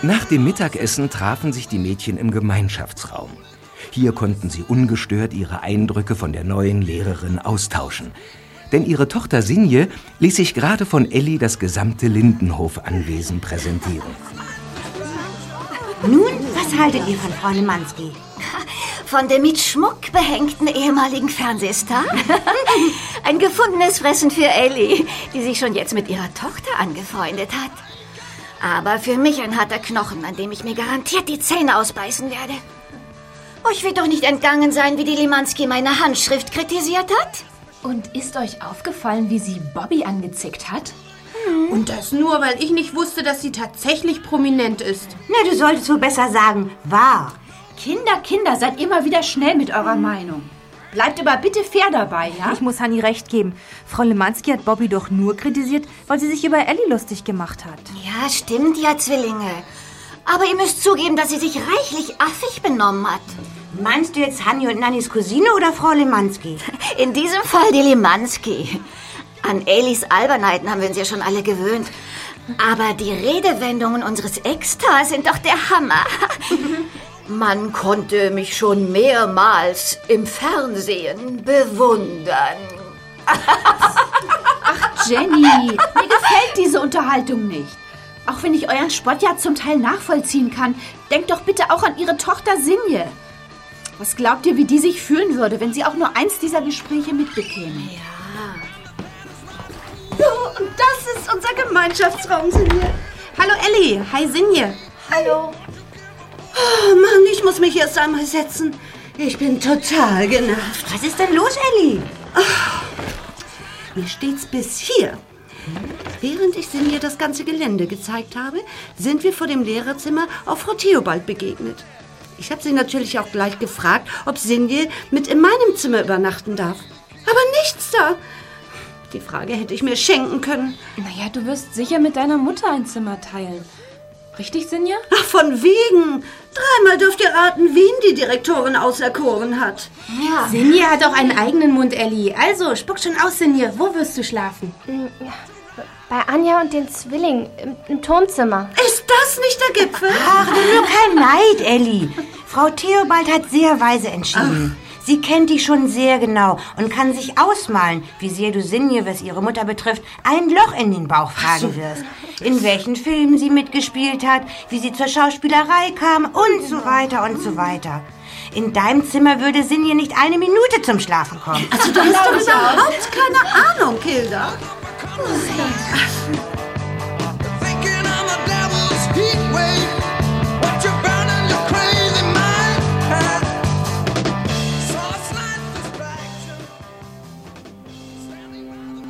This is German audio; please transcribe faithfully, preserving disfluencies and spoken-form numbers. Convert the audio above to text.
Nach dem Mittagessen trafen sich die Mädchen im Gemeinschaftsraum. Hier konnten sie ungestört ihre Eindrücke von der neuen Lehrerin austauschen. Denn ihre Tochter Sinje ließ sich gerade von Elli das gesamte Lindenhof-Anwesen präsentieren. Nun, was haltet ihr von Frau Lemanski? Von dem mit Schmuck behängten ehemaligen Fernsehstar? Ein gefundenes Fressen für Elli, die sich schon jetzt mit ihrer Tochter angefreundet hat. Aber für mich ein harter Knochen, an dem ich mir garantiert die Zähne ausbeißen werde. Euch wird doch nicht entgangen sein, wie die Lemanski meine Handschrift kritisiert hat? Und ist euch aufgefallen, wie sie Bobby angezickt hat? Hm. Und das nur, weil ich nicht wusste, dass sie tatsächlich prominent ist. Na, du solltest wohl besser sagen, wahr. Kinder, Kinder, seid immer wieder schnell mit eurer Meinung. Bleibt aber bitte fair dabei, ja? Ich muss Hanni recht geben. Frau Lemanski hat Bobby doch nur kritisiert, weil sie sich über Elli lustig gemacht hat. Ja, stimmt ja, Zwillinge. Aber ihr müsst zugeben, dass sie sich reichlich affig benommen hat. Meinst du jetzt Hanni und Nannis Cousine oder Frau Lemanski? In diesem Fall die Lemanski. An Ellis Albernheiten haben wir uns ja schon alle gewöhnt. Aber die Redewendungen unseres Ex-Stars sind doch der Hammer. Man konnte mich schon mehrmals im Fernsehen bewundern. Ach, Jenny, mir gefällt diese Unterhaltung nicht. Auch wenn ich euren Spott ja zum Teil nachvollziehen kann, denkt doch bitte auch an ihre Tochter Sinje. Was glaubt ihr, wie die sich fühlen würde, wenn sie auch nur eins dieser Gespräche mitbekäme? Ja. So, und das ist unser Gemeinschaftsraum, Sinje. Hallo Elli, hi Sinje. Hallo. Oh Mann, ich muss mich erst einmal setzen. Ich bin total genervt. Was ist denn los, Elli? Oh, mir steht's bis hier. Während ich Sinje das ganze Gelände gezeigt habe, sind wir vor dem Lehrerzimmer auf Frau Theobald begegnet. Ich habe sie natürlich auch gleich gefragt, ob Sinje mit in meinem Zimmer übernachten darf. Aber nichts da. Die Frage hätte ich mir schenken können. Naja, du wirst sicher mit deiner Mutter ein Zimmer teilen. Richtig, Sinja? Ach, von wegen. Dreimal dürft ihr raten, wen die Direktorin auserkoren hat. Ja. Sinje hat auch einen eigenen Mund, Elli. Also, spuck schon aus, Sinje. Wo wirst du schlafen? Bei Anja und den Zwillingen im, im Turmzimmer. Ist das nicht der Gipfel? Ach, nur kein Neid, Elli. Frau Theobald hat sehr weise entschieden. Ach. Sie kennt dich schon sehr genau und kann sich ausmalen, wie sehr du Sinje, was ihre Mutter betrifft, ein Loch in den Bauch fragen wirst. In welchen Filmen sie mitgespielt hat, wie sie zur Schauspielerei kam und so weiter und so weiter. In deinem Zimmer würde Sinje nicht eine Minute zum Schlafen kommen. Also du hast doch überhaupt keine Ahnung, Hilda.